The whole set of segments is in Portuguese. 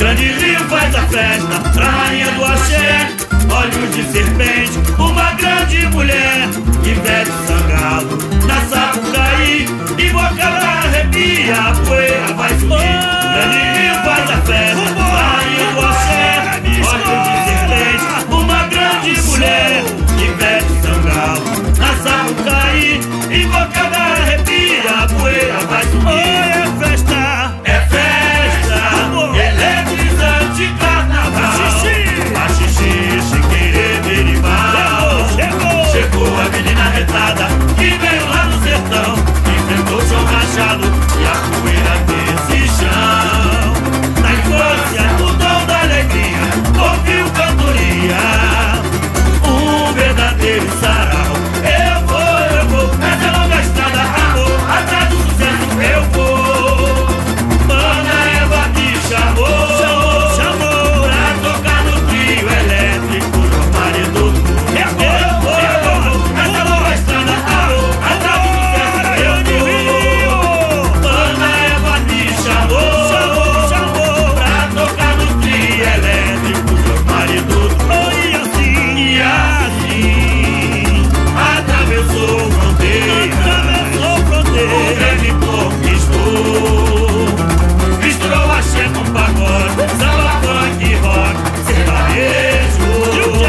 Grande Rio faz a festa pra rainha do axé. Olhos de serpente, uma grande mulher. Ivete Sangalo, na Sapucaí. E Bocada arrepia, a poeira vai subir. Grande Rio faz a festa pra rainha do axé. Olhos de serpente, uma grande mulher. Ivete Sangalo, na Sapucaí. E Bocada arrepia, a poeira vai subir. É festa, é festa, eletrizante carnaval. A xixi, chiqueire, berimbau. Chegou a menina retada que veio lá no sertão. Enfrentou o chão rachado e a poeira desse chão. Na infância, no dom da alegria, ouviu cantoria, um verdadeiro sarau. Eu vou, nessa longa estrada, amor, atrás do sucesso eu vou. Ana Eva me chamou pra tocar no trio elétrico do marido. Eu vou, nessa longa estrada, amor, atrás do sucesso eu vou. Ana Eva me chamou pra tocar no trio elétrico do marido. E assim atravessou fronteiras, o grande conquistou. Misturou axé com pagode, samba, funk, rock, sertanejo. E o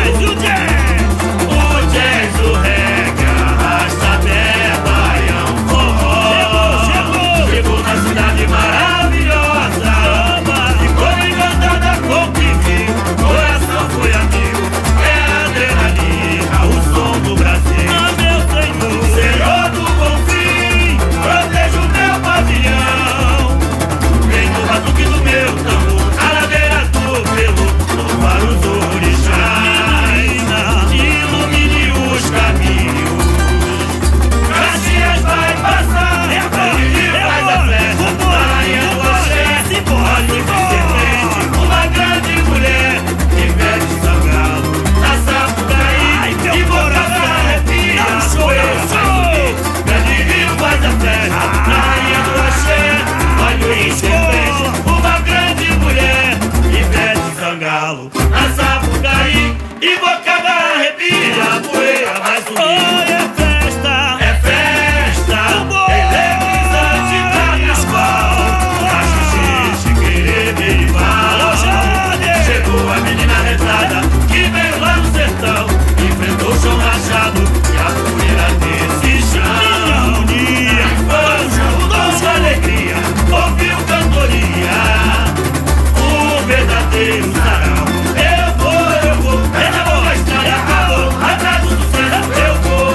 jazz, o reggae, arrasta até baião, forró. Chegou na cidade maravilhosa, ficou encantada com o que viu. Coração foi amigo, é adrenalina, o som do Brasil. Meu Senhor do Bonfim, proteja o meu pavilhão. Vem no batuque do meu tambor, a ladeira do pelo, louvar os orixás. Ilumine os caminhos, Caxias vai passar. Ele faz a festa, rainha do axé. Olhos de serpente, uma grande mulher. Ivete Sangalo, na Sapucaí. E Bocada arrepia, a poeira vai subir. Grande Rio faz a festa, rainha do axé. Olhos de serpente, uma grande mulher. Ivete Sangalo, na Sapucaí. E Bocada arrepia, a poeira vai subir. É festa, eletrizante carnaval. A xixi, chiqueire, berimbau. Chegou a menina retada que veio lá no sertão. Enfrentou o chão rachado e a poeira desse chão. Na infância, o dom da alegria, ouviu cantoria, um verdadeiro sarau. Eu vou, nessa longa estrada, amor, atrás do sucesso eu vou.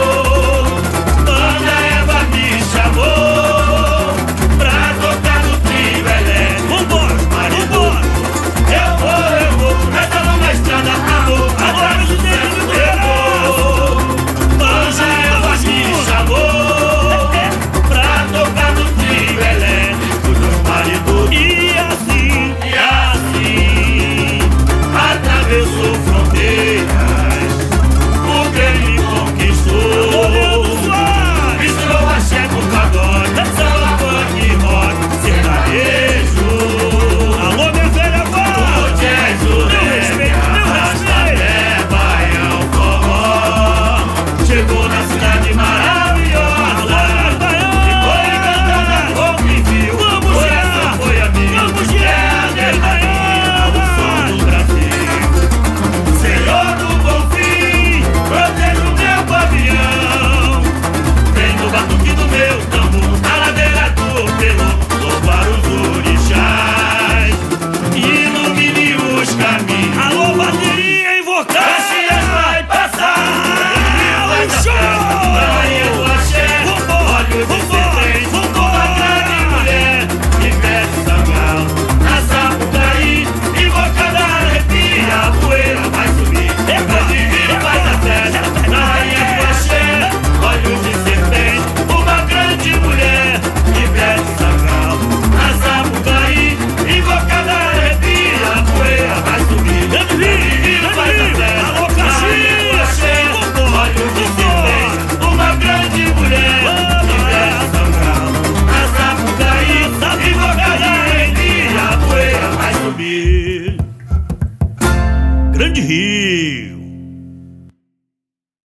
Rio.